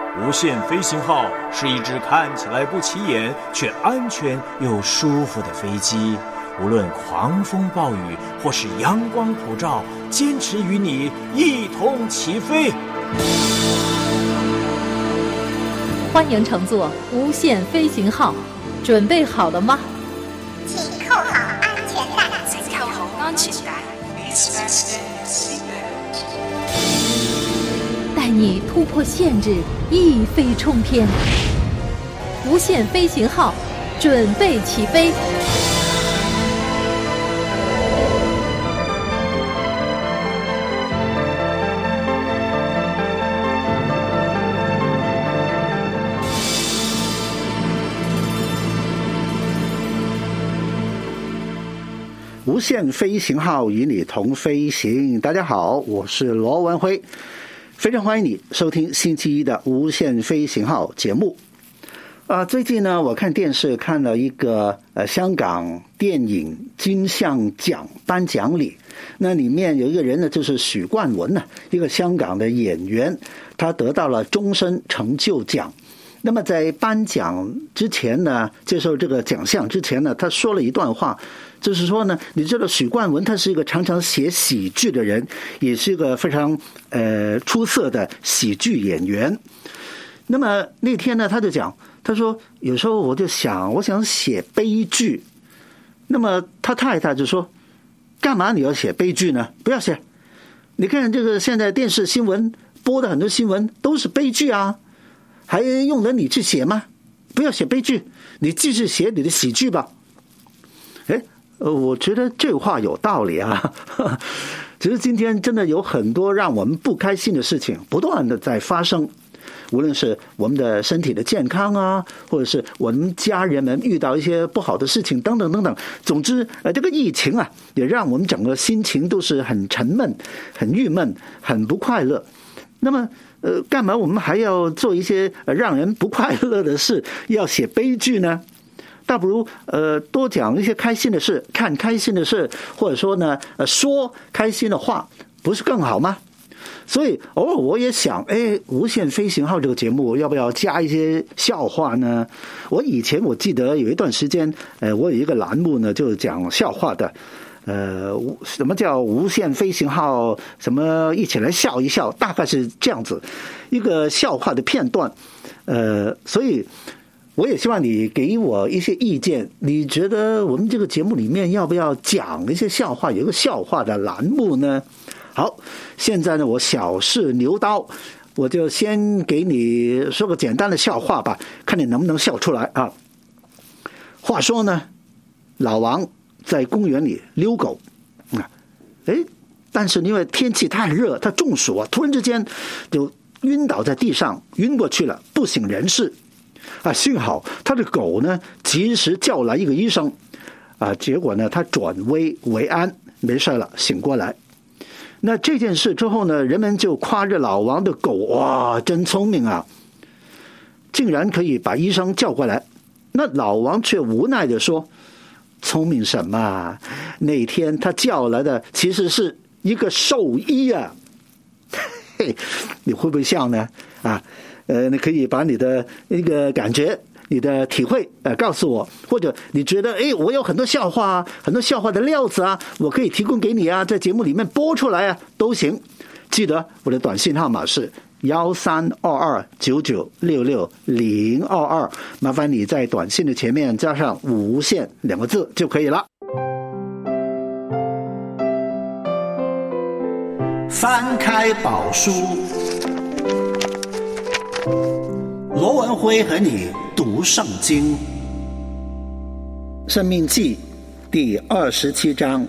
无限飞行号是一只看起来不起眼却安全又舒服的飞机，无论狂风暴雨或是阳光普照，坚持与你一同起飞。 欢迎乘坐无限飞行号，准备好了吗？ 请扣好安全带。 请扣好安全帶。 带你突破限制，一飞冲天。无限飞行号，准备起飞。 无限飞行号与你同飞行。大家好，我是罗文辉，非常欢迎你收听星期一的无限飞行号节目。最近呢，我看电视看了一个香港电影金像奖颁奖礼，那里面有一个人呢，就是许冠文呢，一个香港的演员，他得到了终身成就奖。那么在颁奖之前呢，接受这个奖项之前呢，他说了一段话，就是说呢，你知道许冠文他是一个常常写喜剧的人，也是一个非常出色的喜剧演员。那么那天呢，他就讲，他说有时候我想写悲剧。那么他太太就说，干嘛你要写悲剧呢？不要写，你看这个现在电视新闻播的很多新闻都是悲剧啊，还用得你去写吗？不要写悲剧，你继续写你的喜剧吧。我觉得这话有道理啊。其实今天真的有很多让我们不开心的事情不断的在发生，无论是我们的身体的健康啊，或者是我们家人们遇到一些不好的事情等等等等。总之这个疫情啊，也让我们整个心情都是很沉闷、很郁闷、很不快乐。那么干嘛我们还要做一些让人不快乐的事，要写悲剧呢？倒不如多讲一些开心的事，看开心的事，或者说呢说开心的话，不是更好吗？所以偶尔我也想，无限飞行号这个节目要不要加一些笑话呢？我以前我记得有一段时间我有一个栏目呢，就是讲笑话的。什么叫无限飞行号？什么一起来笑一笑，大概是这样子一个笑话的片段。所以我也希望你给我一些意见，你觉得我们这个节目里面要不要讲一些笑话，有一个笑话的栏目呢？好，现在呢我小试牛刀，我就先给你说个简单的笑话吧，看你能不能笑出来啊。话说呢，老王在公园里遛狗但是因为天气太热，他中暑啊，突然之间就晕倒在地上，晕过去了，不省人事幸好他的狗呢及时叫来一个医生结果呢他转危为安，没事了，醒过来。那这件事之后呢，人们就夸着老王的狗，哇，真聪明啊，竟然可以把医生叫过来。那老王却无奈地说，聪明什么啊，那天他叫来的其实是一个兽医啊。你会不会笑呢？你可以把你的一个感觉，你的体会告诉我，或者你觉得我有很多笑话很多笑话的料子啊，我可以提供给你啊，在节目里面播出来啊，都行。记得我的短信号码是132299660022，麻烦你在短信的前面加上无限2个字就可以了。翻开宝书，罗文辉和你读圣经。申命记第27章。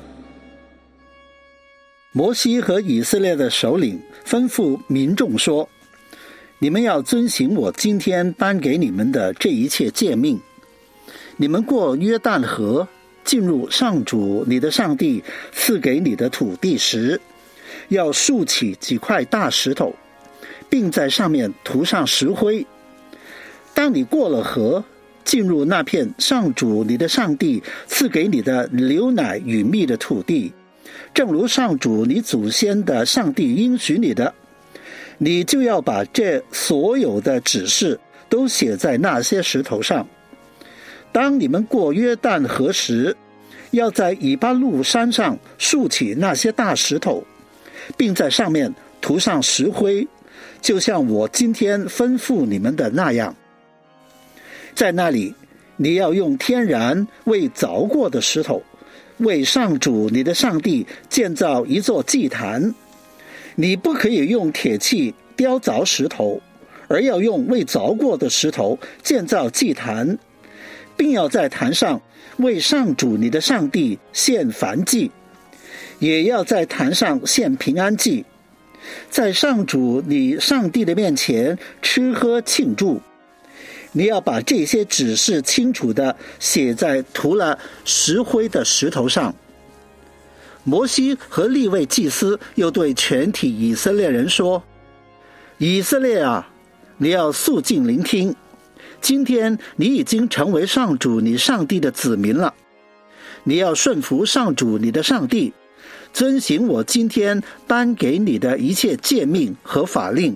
摩西和以色列的首领吩咐民众说，你们要遵行我今天颁给你们的这一切诫命。你们过约旦河，进入上主你的上帝赐给你的土地时，要竖起几块大石头，并在上面涂上石灰。当你过了河，进入那片上主你的上帝赐给你的流奶与蜜的土地，正如上主你祖先的上帝应许你的， 你就要把这所有的指示都写在那些石头上。当你们过约旦河时，要在以巴路山上竖起那些大石头，并在上面涂上石灰，就像我今天吩咐你们的那样。在那里，你要用天然未凿过的石头，为上主你的上帝建造一座祭坛。你不可以用铁器雕凿石头，而要用未凿过的石头建造祭坛，并要在坛上为上主你的上帝献燔祭，也要在坛上献平安祭，在上主你上帝的面前吃喝庆祝。你要把这些指示清楚地写在涂了石灰的石头上。摩西和利未祭司又对全体以色列人说：以色列啊，你要肃静聆听，今天你已经成为上主你上帝的子民了。你要顺服上主你的上帝，遵行我今天颁给你的一切诫命和法令。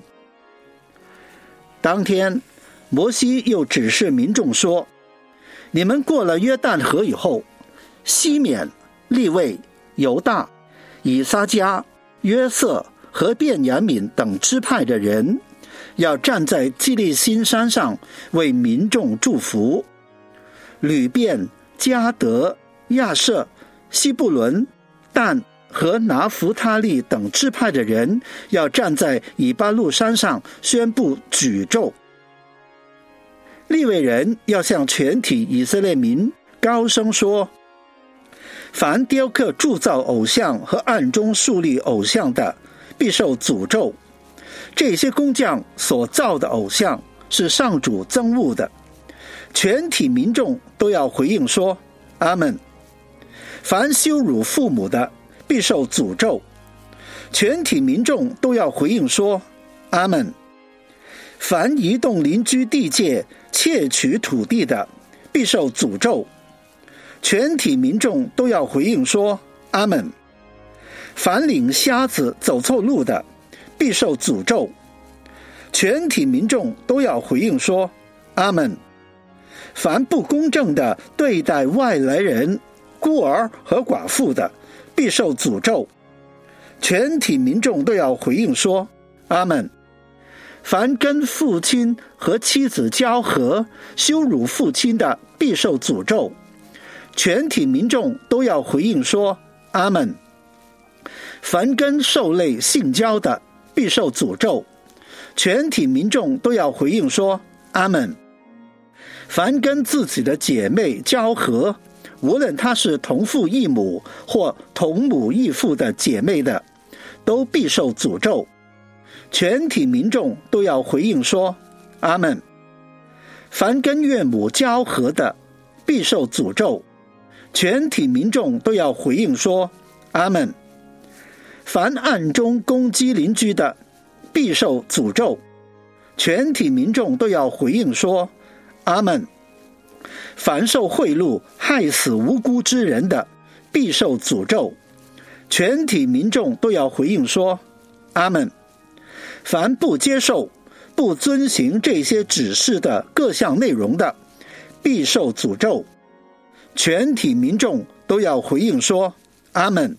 当天摩西又指示民众说：你们过了约旦河以后，西缅、利未、犹大、以撒迦、约瑟和便雅悯等支派的人，要站在基利心山上为民众祝福。吕便、迦得、亚设、西布伦、但和拿弗他利等支派的人，要站在以巴路山上宣布举咒。利未人要向全体以色列民高声说：凡雕刻铸造偶像和暗中树立偶像的，必受诅咒。这些工匠所造的偶像是上主憎恶的。全体民众都要回应说：阿们。凡羞辱父母的，必受诅咒。全体民众都要回应说：阿们。凡移动邻居地界、窃取土地的，必受诅咒。全体民众都要回应说：阿们。凡领瞎子走错路的，必受诅咒。全体民众都要回应说：阿们。凡不公正的对待外来人、孤儿和寡妇的，必受诅咒。全体民众都要回应说：阿们。凡跟父亲和妻子交合、羞辱父亲的，必受诅咒。全体民众都要回应说：阿们。凡跟兽类性交的，必受诅咒。全体民众都要回应说：阿们。凡跟自己的姐妹交合，无论她是同父异母或同母异父的姐妹的，都必受诅咒。全体民众都要回应说：阿们。凡跟岳母交合的，必受诅咒。全体民众都要回应说：阿们。凡暗中攻击邻居的，必受诅咒。全体民众都要回应说：阿们。凡受贿赂害死无辜之人的，必受诅咒。全体民众都要回应说：阿们。凡不接受、不遵行这些指示的各项内容的，必受诅咒。全体民众都要回应说：阿们。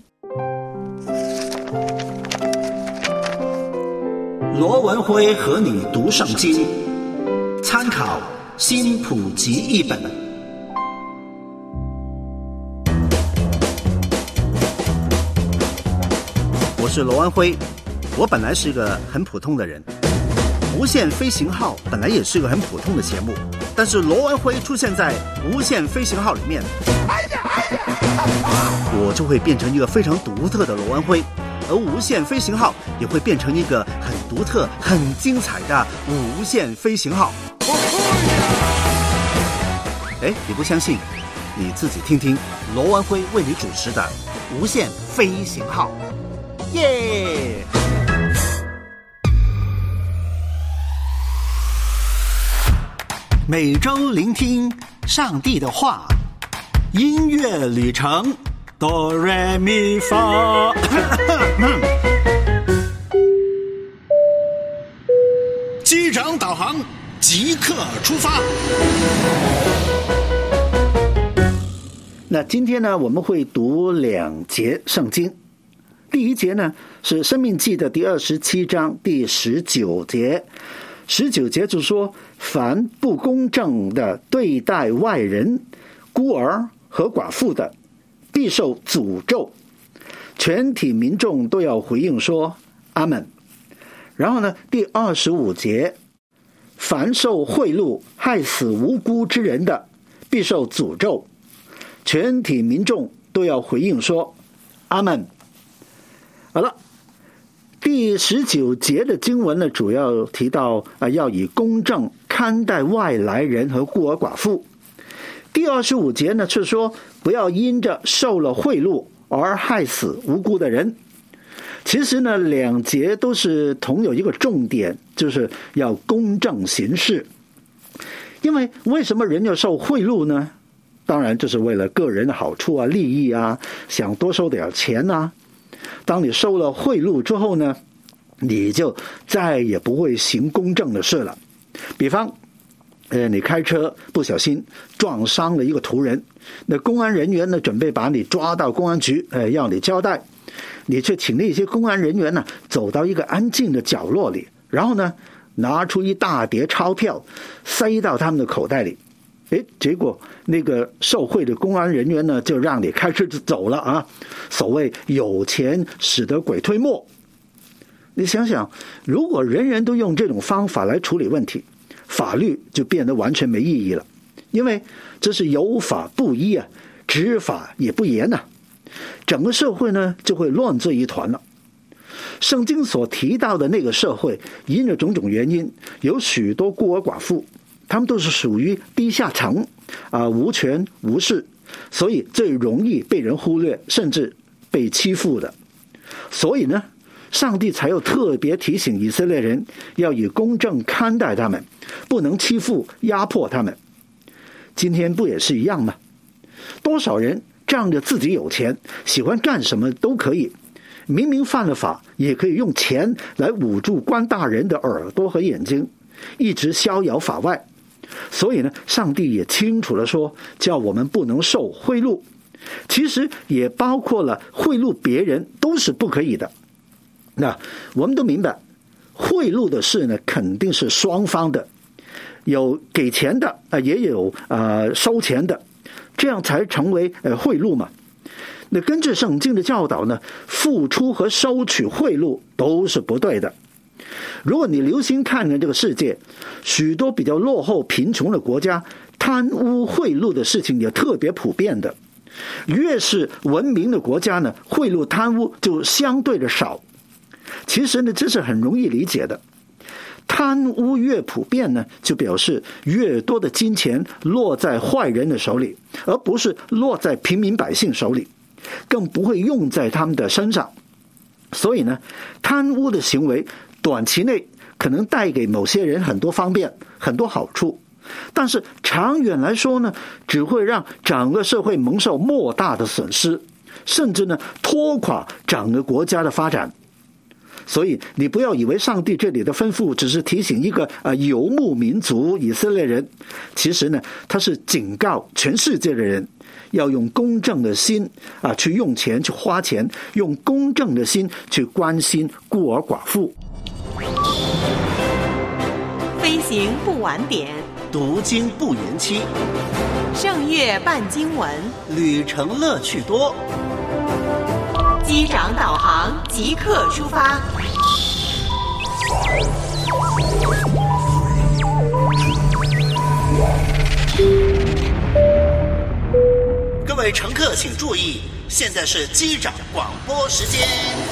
罗文辉和你读圣经，参考新普及译本。我是罗文辉，我本来是个很普通的人，无限飞行号本来也是个很普通的节目，但是罗文辉出现在无限飞行号里面，我就会变成一个非常独特的罗文辉，而无限飞行号也会变成一个很独特、很精彩的无限飞行号。你不相信？你自己听听罗文辉为你主持的无限飞行号，耶！每周聆听上帝的话，音乐旅程，哆来咪发。 机长导航，即刻出发。 那今天呢，我们会读2节圣经。第一节呢是《申命记》的第27章第19节。19节就说：凡不公正的对待外人、孤儿和寡妇的，必受诅咒。全体民众都要回应说阿们。然后呢，第25节，凡受贿赂害死无辜之人的，必受诅咒。全体民众都要回应说阿们。好了，第19节的经文呢，主要提到要以公正看待外来人和孤儿寡妇。第25节呢，是说不要因着受了贿赂而害死无辜的人。其实呢，2节都是同有一个重点，就是要公正行事。因为为什么人要受贿赂呢？当然就是为了个人的好处啊、利益啊，想多收点钱啊。当你收了贿赂之后呢，你就再也不会行公正的事了。比方你开车不小心撞伤了一个途人，那公安人员呢准备把你抓到公安局，要你交代，你却请那些公安人员呢走到一个安静的角落里，然后呢拿出一大叠钞票塞到他们的口袋里。结果那个受贿的公安人员呢就让你开车就走了啊！所谓有钱使得鬼推磨。你想想，如果人人都用这种方法来处理问题，法律就变得完全没意义了，因为这是有法不依啊，执法也不严啊，整个社会呢就会乱作一团了。圣经所提到的那个社会，因着种种原因，有许多孤儿寡妇，他们都是属于低下层无权无势，所以最容易被人忽略，甚至被欺负的。所以呢，上帝才要特别提醒以色列人要以公正看待他们，不能欺负压迫他们。今天不也是一样吗？多少人仗着自己有钱，喜欢干什么都可以，明明犯了法，也可以用钱来捂住官大人的耳朵和眼睛，一直逍遥法外。所以呢，上帝也清楚地说，叫我们不能受贿赂，其实也包括了贿赂别人，都是不可以的。那我们都明白，贿赂的事呢，肯定是双方的，有给钱的也有收钱的，这样才成为贿赂嘛。那根据圣经的教导呢，付出和收取贿赂都是不对的。如果你留心看看这个世界，许多比较落后贫穷的国家，贪污贿赂的事情也特别普遍的。越是文明的国家呢，贿赂贪污就相对的少。其实呢，这是很容易理解的。贪污越普遍呢，就表示越多的金钱落在坏人的手里，而不是落在平民百姓手里，更不会用在他们的身上。所以呢，贪污的行为短期内可能带给某些人很多方便、很多好处，但是长远来说呢，只会让整个社会蒙受莫大的损失，甚至呢拖垮整个国家的发展。所以你不要以为上帝这里的吩咐只是提醒一个游牧民族以色列人，其实呢他是警告全世界的人，要用公正的心去用钱去花钱，用公正的心去关心孤儿寡妇。 飞行不晚点， 读经不延期， 圣乐伴经文， 旅程乐趣多。 机长导航，即刻出发。 各位乘客请注意，现在是机长广播时间。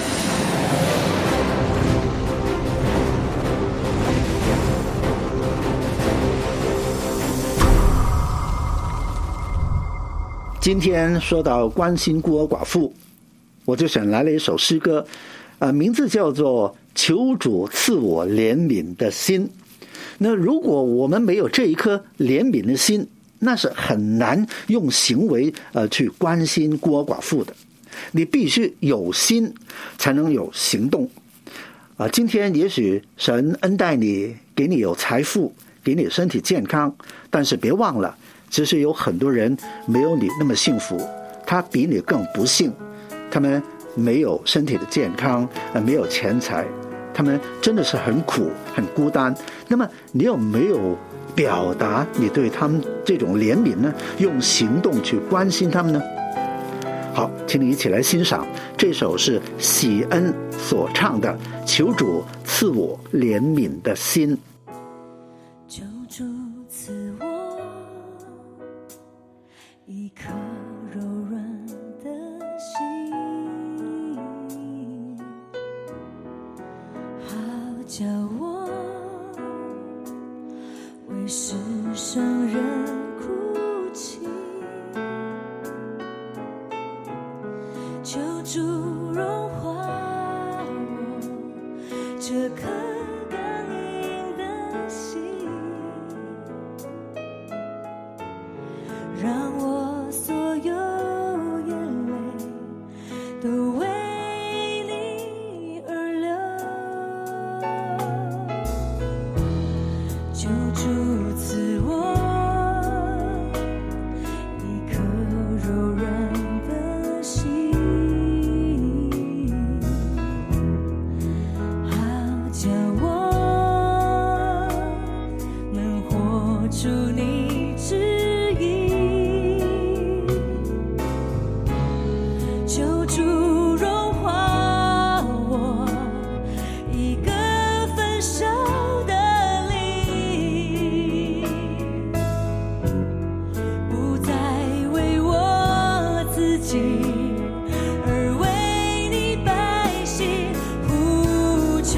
今天说到关心孤儿寡妇，我就选来了一首诗歌，名字叫做求主赐我怜悯的心。那如果我们没有这一颗怜悯的心，那是很难用行为去关心孤儿寡妇的。你必须有心才能有行动。 今天也许神恩待你，给你有财富，给你身体健康，但是别忘了，其实有很多人没有你那么幸福，他比你更不幸，他们没有身体的健康，没有钱财，他们真的是很苦很孤单。那么你有没有表达你对他们这种怜悯呢？用行动去关心他们呢？好，请你一起来欣赏这首是喜恩所唱的《求主赐我怜悯的心》。 求主赐我一颗柔软的心，好叫我为世上人哭泣。求主融化我这颗刚硬的心，让我所有眼泪都为你而流。求主赐我一颗柔软的心，叫我能活出你旨意，求主融化我一个焚烧的灵，不再为我自己，而为你百姓呼求。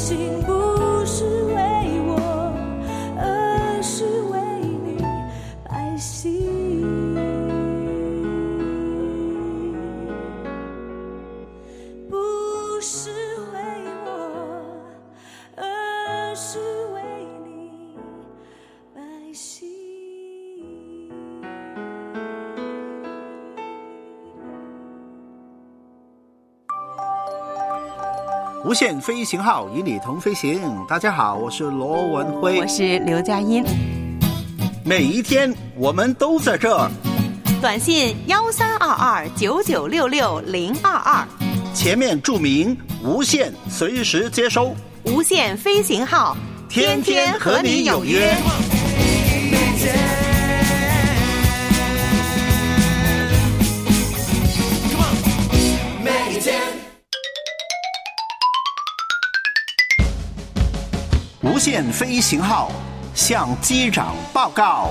行不是为我，而是为你百姓。不是为我，而是为你百姓。 无限飞行号与你同飞行。大家好，我是罗文辉， 我是刘佳音。 每一天我们都在这儿。 短信132299660022， 前面注明无限，随时接收。 无限飞行号，天天和你有约。 无限飞行号向机长报告。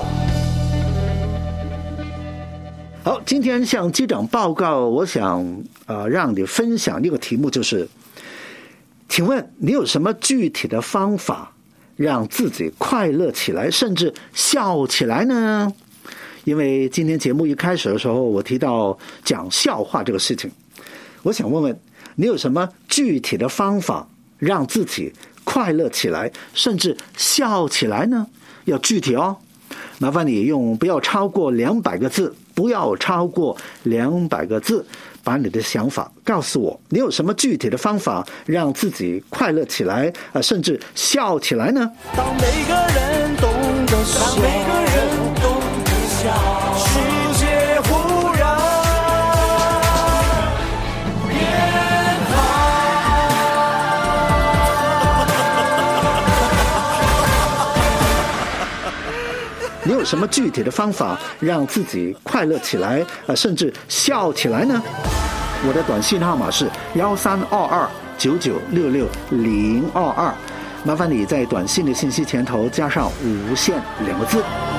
好，今天向机长报告，我想让你分享一个题目，就是请问你有什么具体的方法让自己快乐起来，甚至笑起来呢？因为今天节目一开始的时候，我提到讲笑话这个事情，我想问问你有什么具体的方法让自己快乐起来，甚至笑起来呢？要具体哦，麻烦你用不要超过200个字，不要超过200个字，把你的想法告诉我。你有什么具体的方法让自己快乐起来，甚至笑起来呢？ 当每个人懂得笑，当每个人懂得笑，世界忽然变好。 你有什么具体的方法让自己快乐起来，甚至笑起来呢？我的短信号码是132299660022，麻烦你在短信的信息前头加上无限2个字。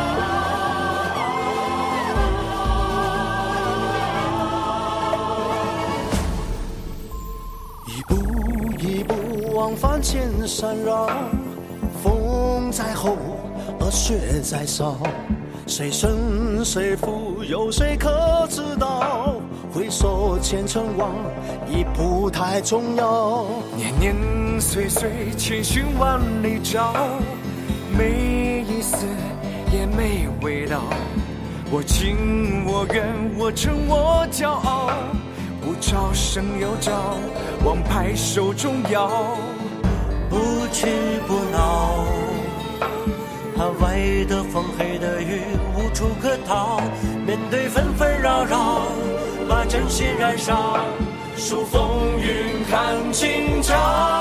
一步一步往帆前闪绕，风在吼，而雪在烧，谁胜谁负，有谁可知道？回首前尘往，已不太重要。 年年岁岁，千寻万里找，没意思，也没味道。我情我愿，我争我骄傲，不招胜有招，王牌手中摇。 不屈不挠，外的风黑的雨无处可逃，面对纷纷扰扰，把真心燃烧，数风云看今朝。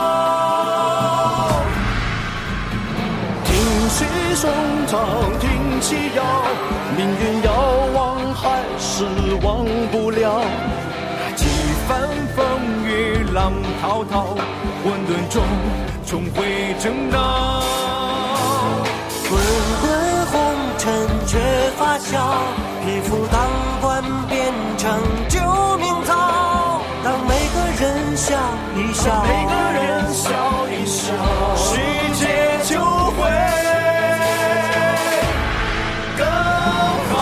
挺起胸膛，挺起腰，命运要忘还是忘不了。 几番风雨浪滔滔，混沌中重回正道。 滚滚红尘却发酵，皮肤当官变成救命草。当每个人笑一笑，每个人笑一笑，世界就会更好。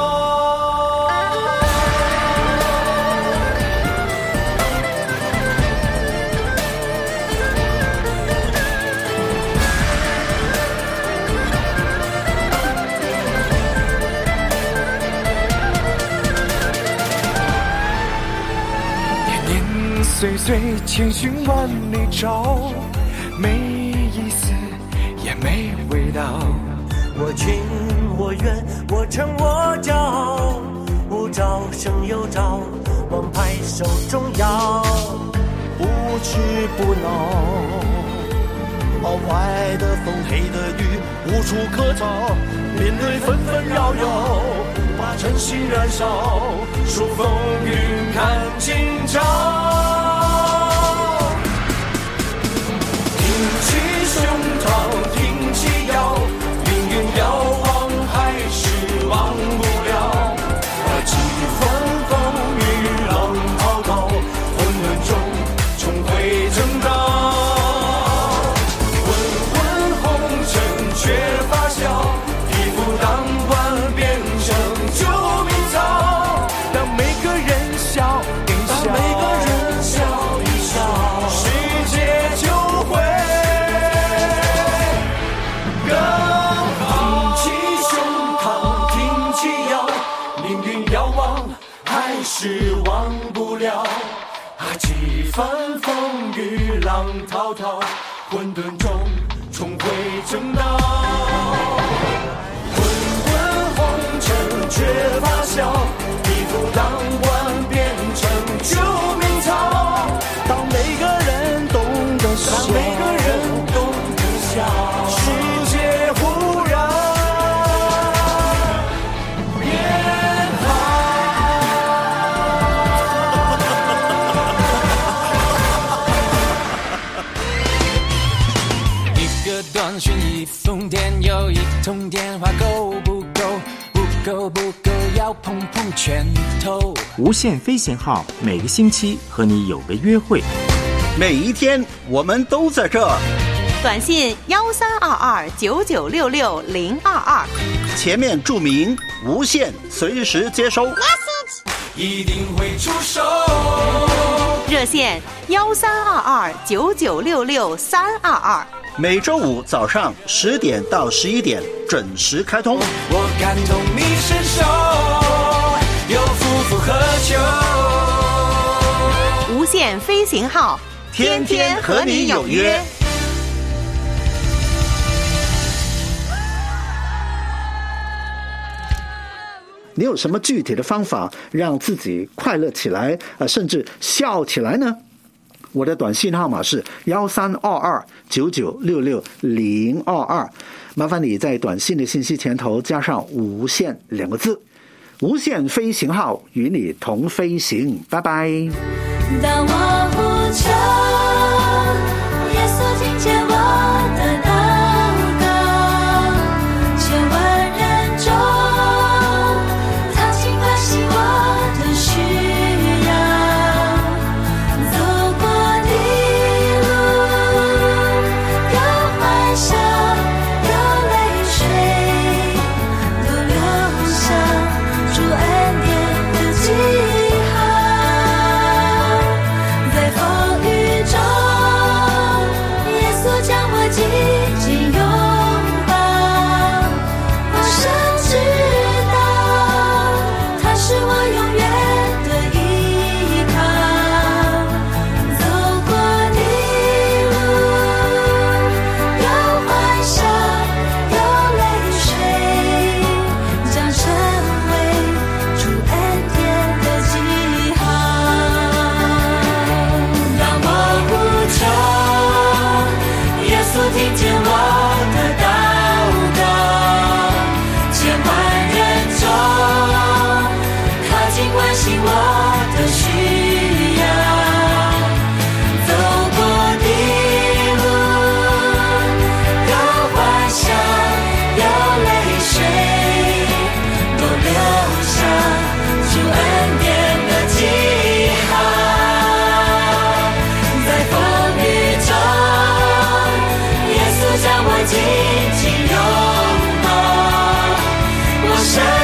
岁岁千寻万里找，没意思也没味道。 我情我愿，我争我骄傲，无招胜有招，王牌手中摇。不屈不挠，外的风黑的雨无处可逃，面对纷纷扰扰，把真心燃烧，数风云看今朝。挺起胸膛，挺起腰，命运要忘还是忘不了。几番风雨浪滔滔，混沌中重回正道。 是忘不了。几番风雨浪滔滔，混沌中重回正道。滚滚红尘却发笑，一夫当关变成救命草。当每个人懂得笑，当每个人懂得笑，世界忽然变好。一个短讯，一封电邮，一通电话够不够？不够不够，要碰碰拳头。 无限飞行号每个星期和你有个约会， 每一天我们都在这。 短信132299660022， 前面注明无限，随时接收。 一定会出手。 热线132299666322， 每周五早上10点到11点准时开通。 我感同你身受，有夫复何求？ 无限飞行号，天天和你有约。 你有什么具体的方法让自己快乐起来，甚至笑起来呢？我的短信号码是132299660022，麻烦你在短信的信息前头加上无限2个字。无限飞行号与你同飞行，拜拜。 当我呼求，耶稣听见我的祷告，千万人中，他尽关心我的需要，走过的路有欢笑，有泪水，都留下主恩典的记号。在风雨中，耶稣将我紧紧拥抱，我深知道他是我永远的依靠。走过的路有欢笑，有泪水，将成为主恩典的记号。当我呼求，耶稣听见我的祷告，千万人中，他尽关心我的需要，走过的路有欢笑，有泪水，都留下主恩典的记号。在风雨中，耶稣将我紧紧拥抱，我深